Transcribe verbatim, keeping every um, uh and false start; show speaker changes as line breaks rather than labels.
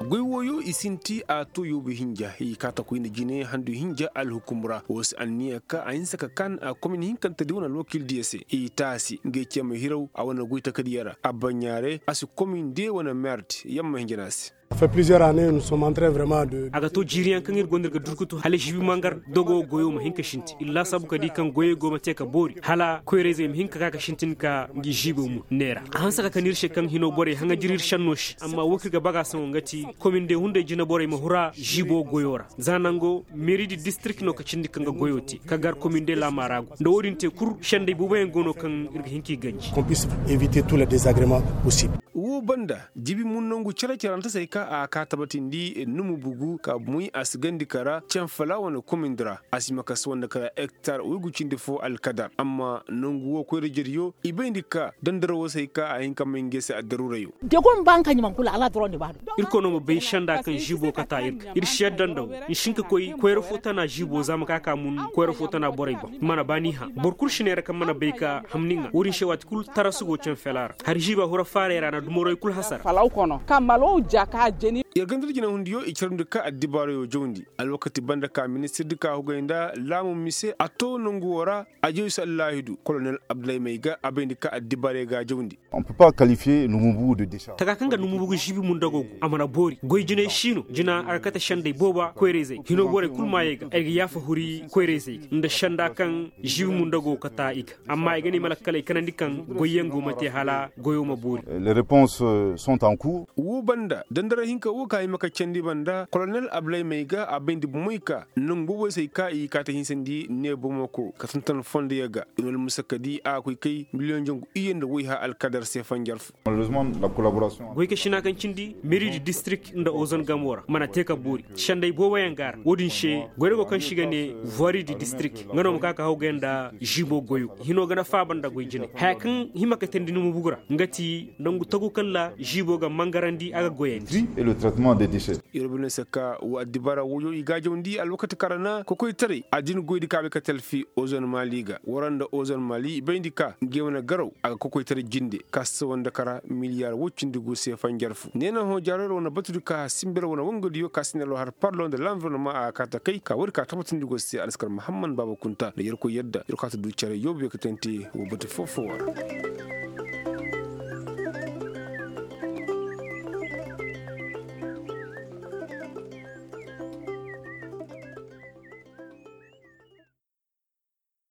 goywoyo isinti a to yobe hinja hi kata ko ina jine handu hinja al hukumra wos anniya ka ayin saka kan a komin hinkan ta diwana lokil diyase i tasi nge chama hiraw a wana goita kadiyara abanyare asu komin de wana mert yamma hinjanasi.
Ça fait plusieurs années nous sommes en train vraiment de
aga to jiriyan kan irgondir ga durkutu hale jibi mangar dogo goyo ma hinka shinti illa sabu ka di kan goye goma te ka bori hala koyreze mi hinka ka shintin ka ngi jibo mu nera han saka kanir she kan hino bore hanga jirir shannosh amma wokir ga baga son ngati commune de hunde jina bore ma hura jibo goyora zanango mairie du district no ka cindi kan ga goyoti ka gar commune de la marago ndo wodinte kur shande bubayen gono kan irga hinki ganji
qu'on puisse éviter tous les désagréments possibles.
Wo banda jibi mun nongu cere ceranta sai ka a ka tabatin di numu bugu ka muy asgandi kara can fala wani komindra asima ka wanda ka hectare ugu cinde fo alkadar amma nongu wo ko rejeriyo ibendi ka dandaro sai ka a hinka mengese a darurayo
de gon banka nyman kula ala drone ba
irko no mo be shanda kan jibo kata irka ir sheddan daw in shinka koy koyro fota na jibo zama ka ka mun koyro fota na boray ba mana bani ha borkur shinera kan mana be ka hamninga wurin shewat kul tarasugo can felar har jiba hura fare rana dumoroy kul hasar
falaw kono kamalo jaka jeni
yargandar gina hundiyo ikiram da ka addibaro yo jondi alwakati banda ka minister duka hugayinda lamu mise ato nunguwara ajoy sallahidu colonel Abdoulaye Maiga abendi ka addibare ga jondi.
On peut pas qualifier Numumbu de décharge.
Taka kanga Numumbu jibi mun dago amana bori goy jine shino jina arkata shande boba koyreze hino bore kulmayega eg yafa huri koyreze nda shanda kan jibi mun dago kata ik amma e gani malakale kanandi kan goyengo mate hala goyoma bori.
Les réponses sont en cours.
Wo banda dandara hinka wo kai maka cendi banda colonel Abdoulaye Maiga abendi bumuika nungu sai ka i kata hinsandi ne bumoko katantan fonde yaga inol musakadi a kuy kai million jongu iyenda wiha alkadar sefan jarf.
Malheureusement la collaboration
goy ke shina kan cindi mairie du district nda ozon gamora mana teka bori shandai bo wayangar wodin she goygo kan shiga ne voirie du district ngano maka ka hawgenda jibo goyu hino gana fa banda goy jine hakan himaka tendinu mu bugura ngati nangu tagu kala jibo ga mangarandi aga goyendi
et le traitement des déchets.
Yorobine saka wa dibara woyo igajo ndi alwakati karana ko koy tare adin goydi kabe ka telfi ozon maliga waranda ozon mali bendika gewna garaw aga ko koy tare jinde kas wanda kara miliyar wuccindi go se fanjarfu nena ho jararo na batudu ka simbira wona wongodi yo kasnelo har parlo de l'environnement a kata kay ka wori ka tabatindi go se alaskar muhammad baba kunta da yarko yadda yarko ta du cere yobe ka tenti wo batu fofo